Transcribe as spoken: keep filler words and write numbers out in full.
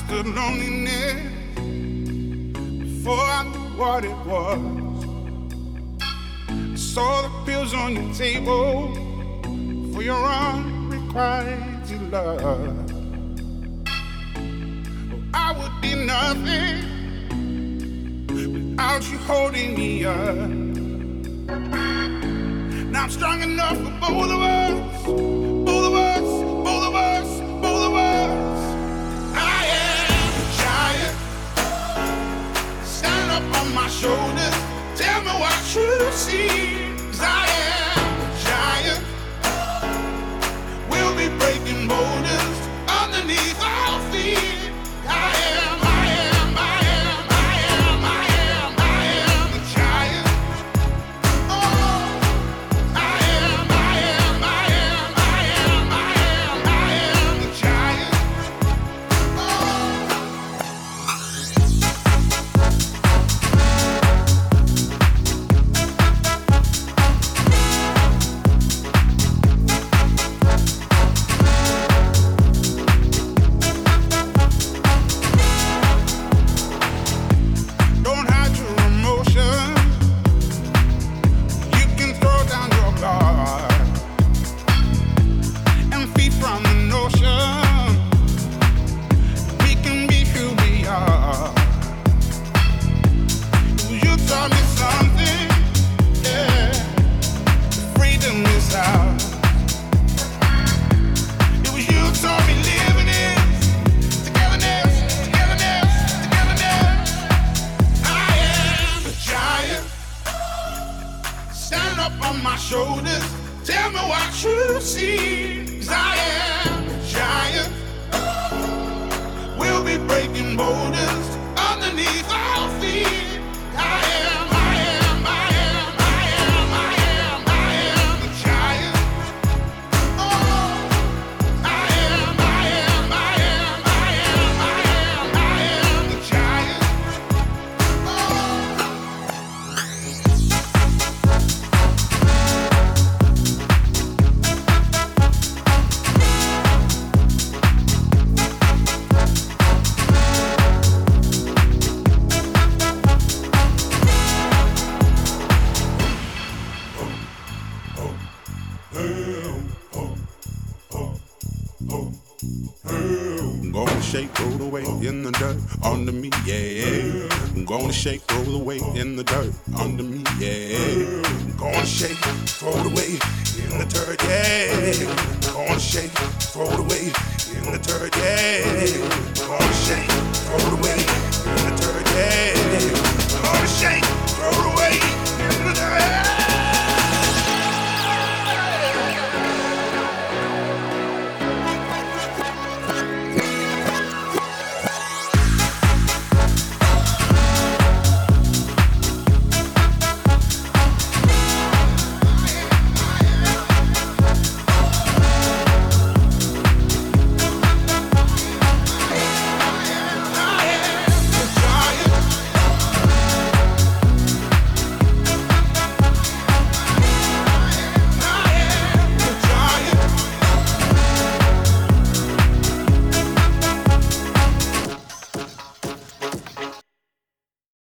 understood loneliness before I knew what it was. I saw the pills on your table for your unrequited love. Oh, I would be nothing without you holding me up. Now I'm strong enough for both of us, both of us, both of us, both of us. I am a giant. Stand up on my shoulders. Tell me what you see. 'Cause I am a giant. We'll be breaking boulders underneath our feet. I am, I am, I am, I am, I am, I am a giant. Oh, I am, I am, I am, I am, I am, I am the giant. Oh. Don't hide your emotion. You can throw down your guard and feed from the notion. We can be who we are. You taught me something, yeah. Freedom is ours. It was you taught me living is togetherness, togetherness, togetherness. I am a giant. Stand up on my shoulders. Tell me what you see. 'Cause I am a giant. We'll be breaking boulders underneath our feet. I am, I am, I am, I am, I am, I am the giant. Oh, I am, I am, I am, I am, I am, I am the giant. I'm gonna shake, roll away in the dirt under me, yeah. I'm gonna shake, roll away in the dirt under me, yeah. I'm gonna shake, throw it away in the dirt, yeah. I'm gonna shake, throw it away in the dirt, yeah.